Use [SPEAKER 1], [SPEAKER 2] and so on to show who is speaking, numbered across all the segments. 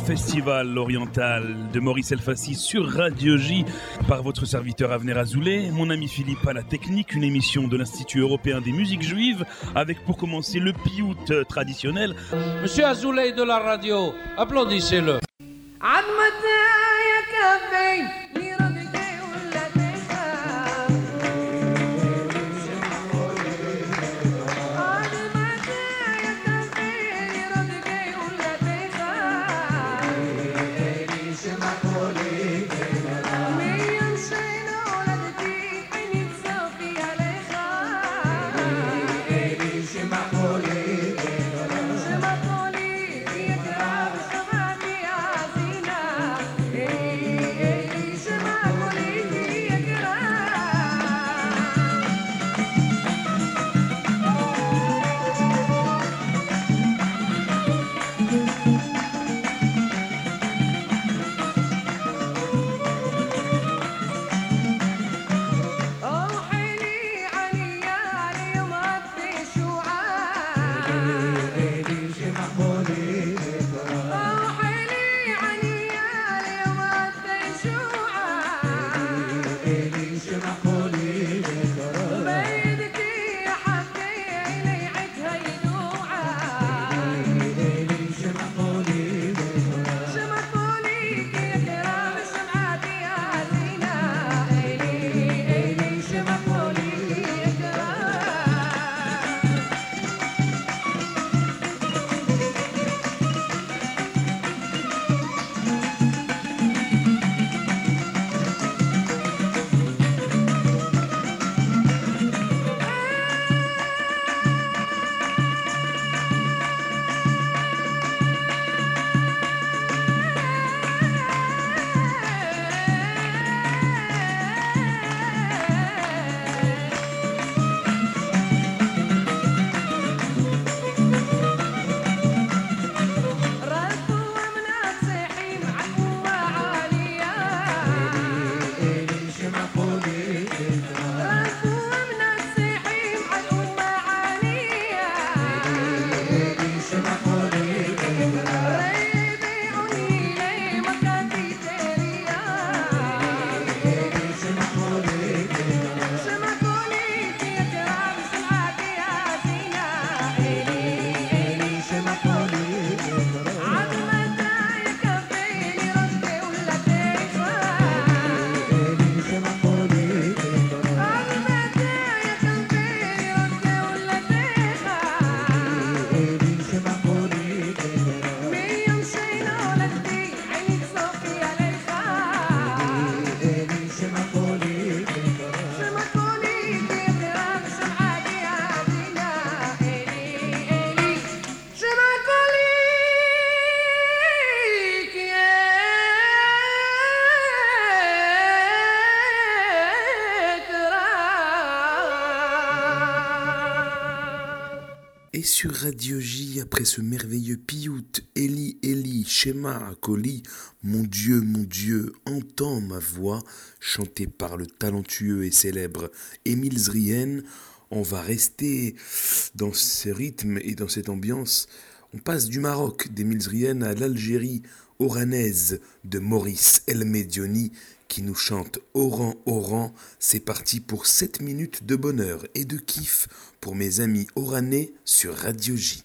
[SPEAKER 1] Festival oriental de Maurice Elfassi sur Radio J par votre serviteur Avner Azoulay, mon ami Philippe à la technique, une émission de l'Institut européen des musiques juives avec pour commencer le piout traditionnel.
[SPEAKER 2] Monsieur Azoulay de la radio, applaudissez-le.
[SPEAKER 3] Et sur Radio J, après ce merveilleux piout, Eli, Eli, Shema, Koli, mon Dieu, entends ma voix, chantée par le talentueux et célèbre Émile Zrien, on va rester dans ce rythme et dans cette ambiance. On passe du Maroc d'Émile Zrien à l'Algérie oranaise de Maurice El Médioni, qui nous chante Oran, Oran. C'est parti pour 7 minutes de bonheur et de kiff pour mes amis oranais sur Radio J.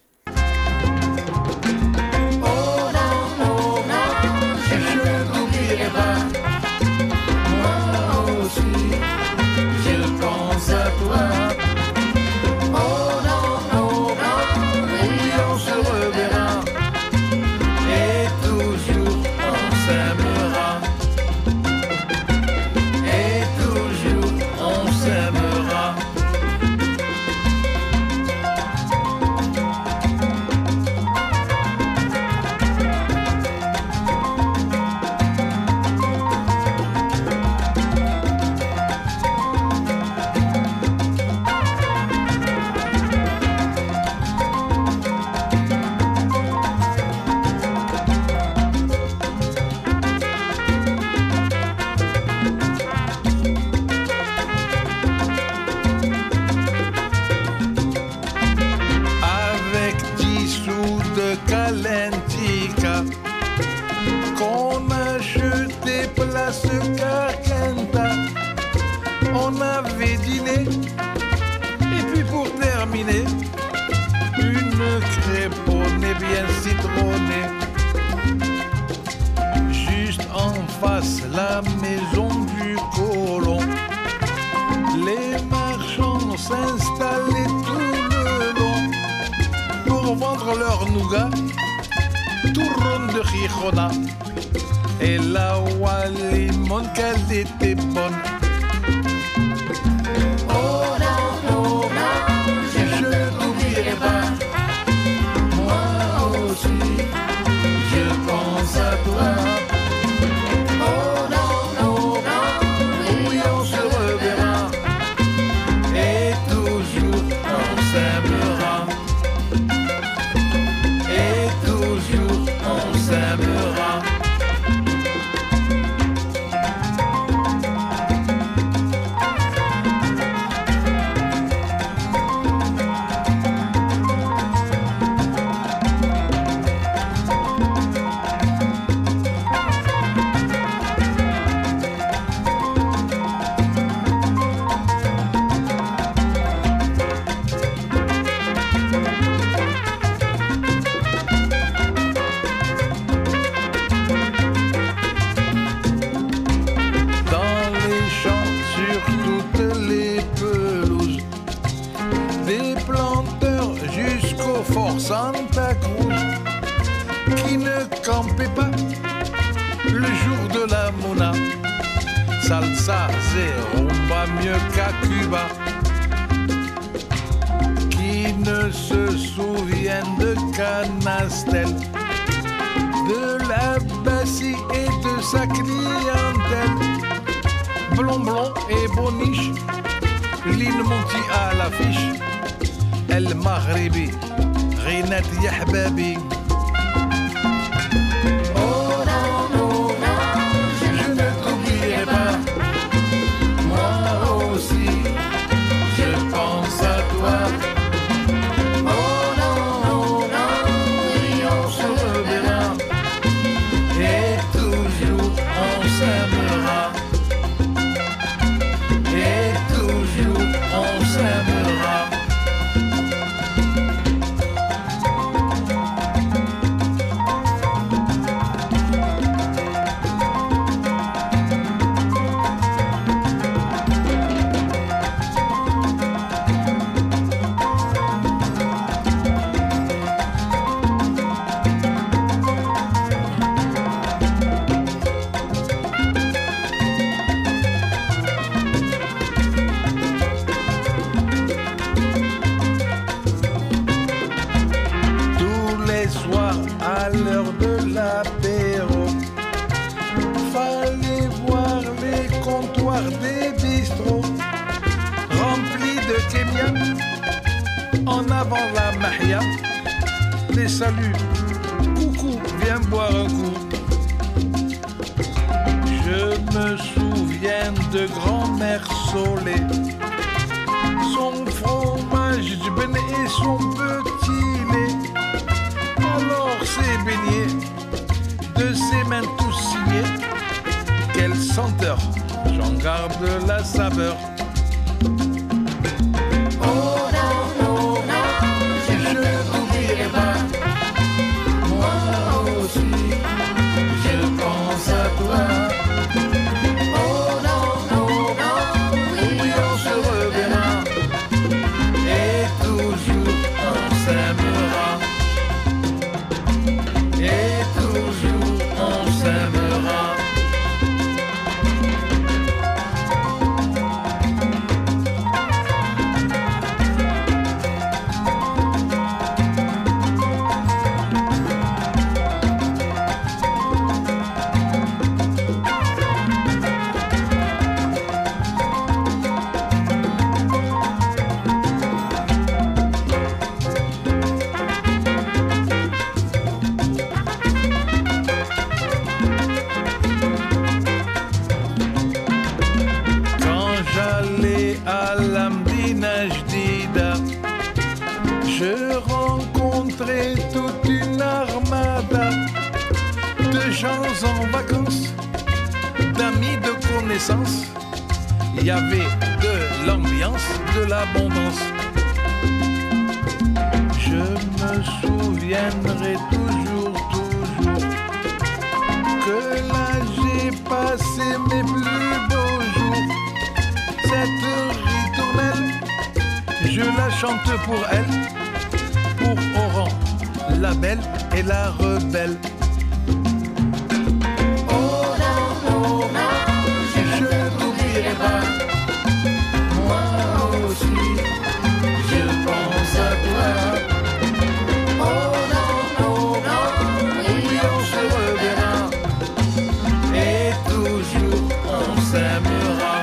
[SPEAKER 4] S'aimera. place la maison du colon. Les marchands s'installaient tout le long pour vendre leur nougat, turron de Gijona. Et la Walimon, qu'elle était bonne. Oh non, non, non, je ne t'oublierai pas. Moi aussi, je pense à toi. Oh non, non, non, oui, on se reverra. Et toujours on s'aimera. Et toujours on s'aimera. Santa Cruz qui ne campait pas le jour de la Mona. Salsa, c'est rumba mieux qu'à Cuba. Qui ne se souviennent de Canastel, de la Bassie et de sa clientèle. Blond Blond et Boniche, Lynn Monty à l'affiche. El Maghribi, غينات يا حبابي. Oh non, non, non, je ne t'oublierai pas. Moi aussi, je pense à toi. Oh non, non, non, oui, on se reverra. Et toujours on s'aimera. Et toujours on s'aimera. À l'heure de l'apéro, fallait voir les comptoirs des bistrots remplis de Kémia. En avant la mahia, les saluts, coucou, viens boire un coup. Je me souviens de grand-mère Solé, son fromage du ben et son petit lait. Alors ces beignets, de ses mains tous signés, quelle senteur, j'en garde la saveur. Oh non, non, non, je ne t'oublierai pas. Moi aussi, je pense à toi. Oh non, non, non, oui, on se reverra. Et toujours on s'aimera. Et toujours on s'aimera. À la Medina Jdida, je rencontrais toute une armada de gens en vacances, d'amis, de connaissances. Il y avait de l'ambiance, de l'abondance. Je me souviendrai toujours que là j'ai passé mes plus beaux jours. Cette ritournelle, je la chante pour elle, pour Oran, la belle et la rebelle. Je ne t'oublierai pas, moi aussi, je pense à toi. Oh non, oui, on se reverra, et toujours on s'aimera,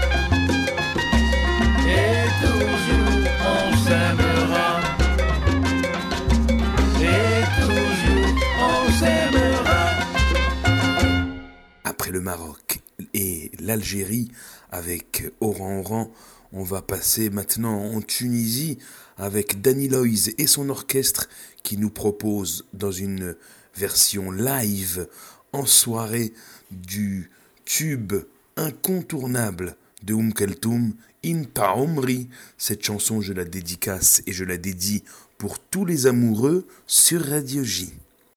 [SPEAKER 4] et toujours on s'aimera, et toujours on s'aimera.
[SPEAKER 3] Après le Maroc et l'Algérie avec Oran Oran, on va passer maintenant en Tunisie avec Danny Loïs et son orchestre qui nous propose dans une version live en soirée du tube incontournable de Kaltoum, Inta Omri. Cette chanson, je la dédicace et je la dédie pour tous les amoureux sur Radio J.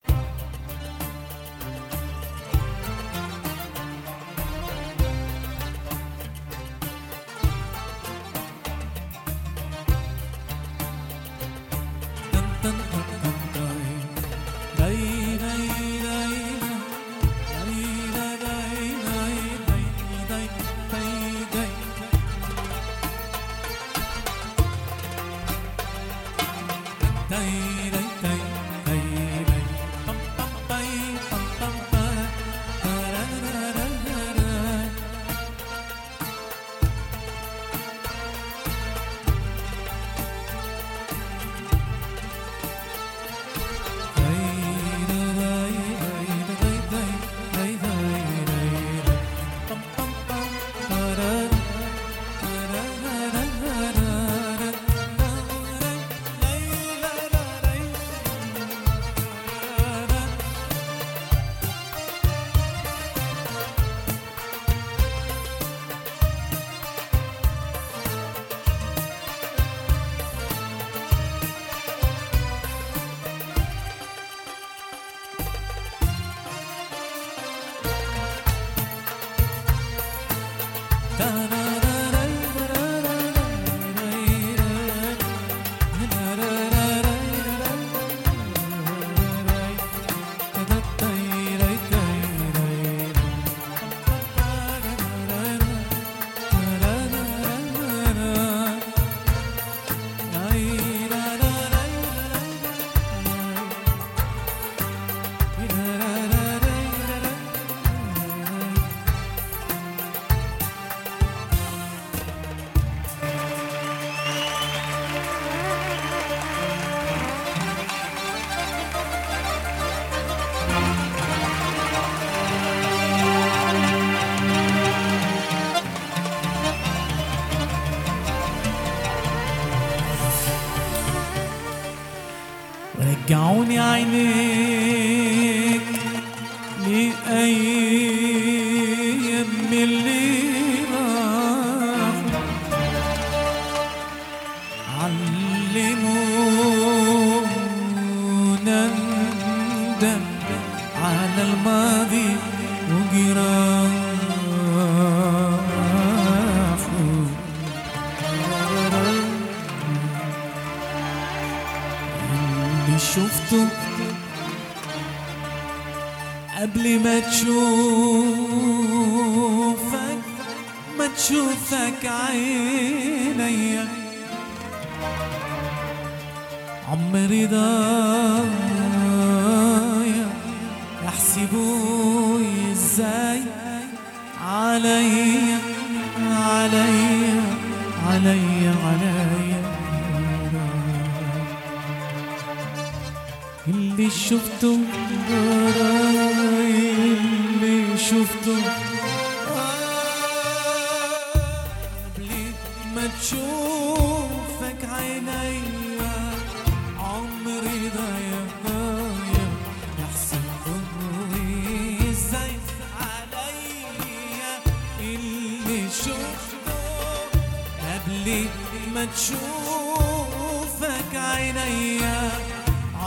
[SPEAKER 5] رجعوني عينيك لأيام اللي راحوا علمونا ندم على الماضي وجراحه اللي شفته قبل ما تشوفك عينيا عمري ضايع يحسبوا ازاي عليا اللي شفته قبل ما تشوفك عينيا عمري ضايع يحسبوا ازاي عليا اللي شفته قبل ما تشوفك عينيا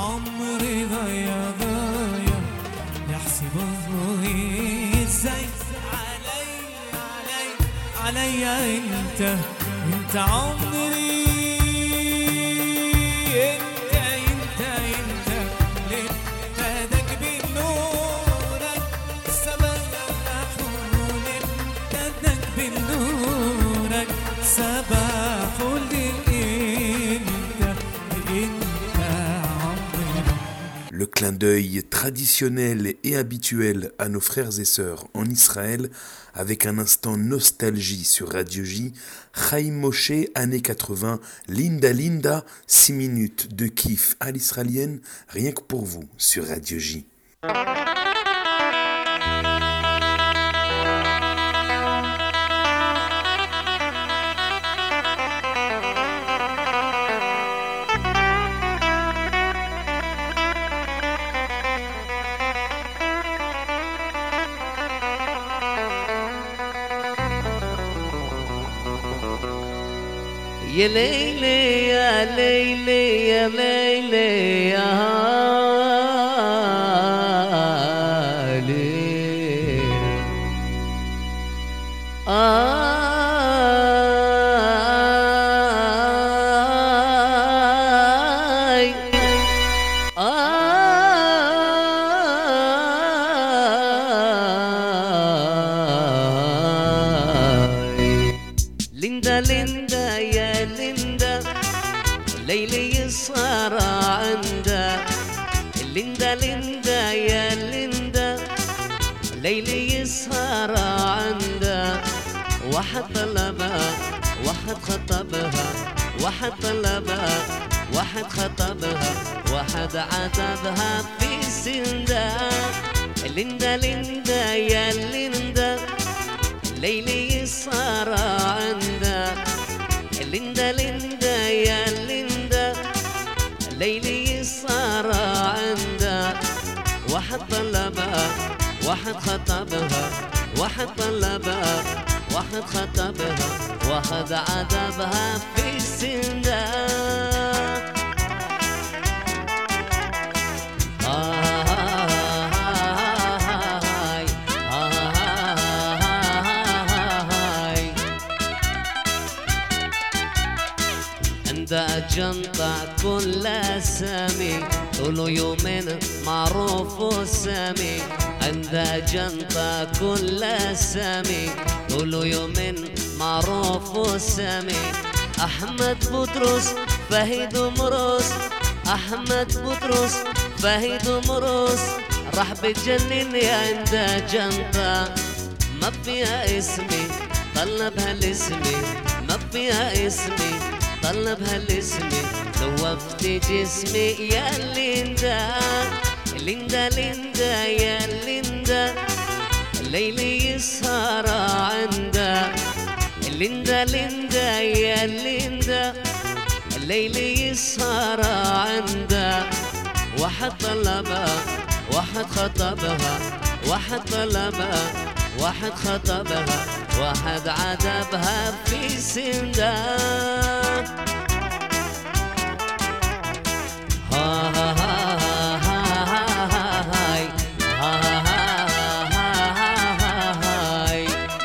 [SPEAKER 5] عمري ضايع يحسبوا ازاي عليا انت عمري انت ليه فادك بنورك سبحوا لي فادك بنورك سبحوا لي انت عمري.
[SPEAKER 3] Le clin d'œil traditionnel et habituel à nos frères et sœurs en Israël, avec un instant nostalgie sur Radio J, Chaim Moshe, années 80, Linda Linda, 6 minutes de kiff à l'israélienne, rien que pour vous sur Radio J.
[SPEAKER 6] يا ليلي يا ليلي يا ليلي يا ليندا ليندا يا ليندا ليلي صار عندا ليندا ليندا يا ليندا ليلي صار عندا واحد طلبها واحد خطبها واحد طلبها واحد خطبها واحد عاتبها في سندا ليندا ليندا يا ليندا ليلي صار عندا ليندا ليندا يا ليندا ليلي صار عندا واحد طلبها واحد خطبها واحد طلبها واحد خطبها واحد عذبها في سندا عندها جنطة كلها سامي طول يومين معروف وسامي عندها جنطة كلها سامي طول يومين معروف وسامي أحمد بطرس فهيد ومروس أحمد بطرس فهيد ومروس راح بتجنني عندها جنطة ما فيها اسمي طلبها لاسمي ما فيها اسمي طلبها لاسمي ذوبت جسمي يا ليندا ليندا ليندا يا ليندا ليلي يسهر عندا ليندا ليندا يا ليندا ليلي يسهر عندا واحد طلبها واحد خطبها واحد طلبها واحد خطبها واحد عذبها في سندا ها ها ها ها ها هاي ها ها ها هاي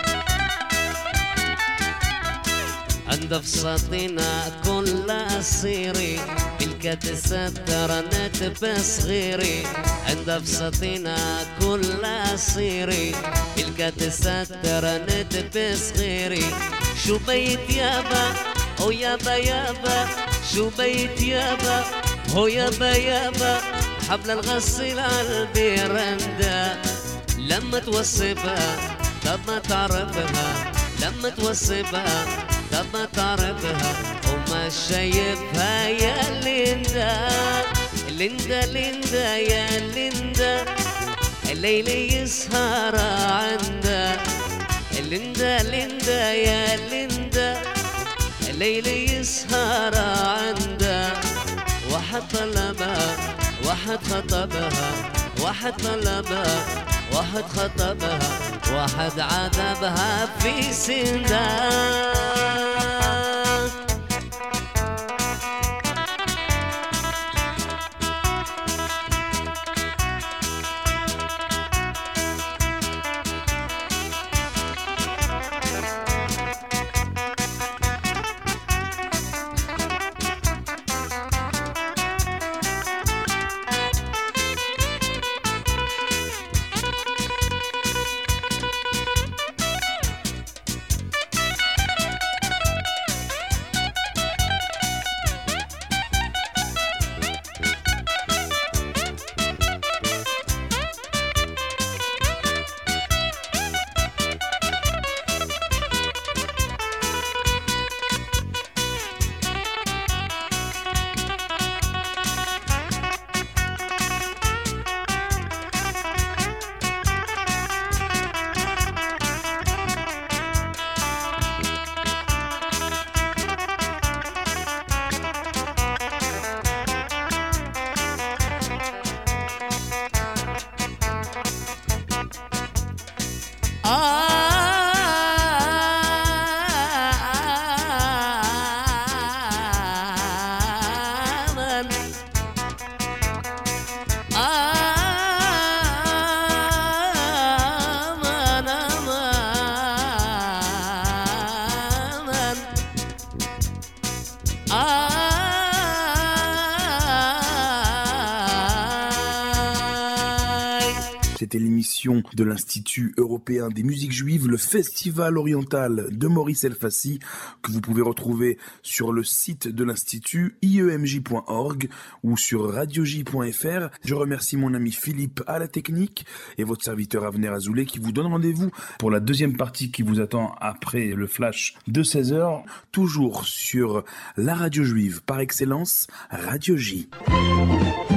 [SPEAKER 6] عند فسطينا كل أصيري بالكتستر نتب صغيري عند فسطينا كل أصيري بالكتستر نتب صغيري شو بيت يابا او يابا يابا شو بيت يابا هو يابا يابا حبل الغسيل على البيرندا لما توصفها طب ما تعرفها لما توصفها طب ما تعرفها وما شايفها يا ليندا ليندا ليندا يا ليندا الليلي يسهر عندا ليندا ليندا يا ليندا الليلي يسهر عندا واحد طلبها واحد خطبها واحد طلبها واحد خطبها واحد عذبها في سندا
[SPEAKER 3] C'était l'émission de l'Institut européen des musiques juives, le Festival oriental de Maurice Elfassi, que vous pouvez retrouver sur le site de l'Institut iemj.org ou sur radioj.fr. Je remercie mon ami Philippe à la technique et votre serviteur Avner Azoulay qui vous donne rendez-vous pour la deuxième partie qui vous attend après le flash de 16h, toujours sur la radio juive par excellence, Radio J.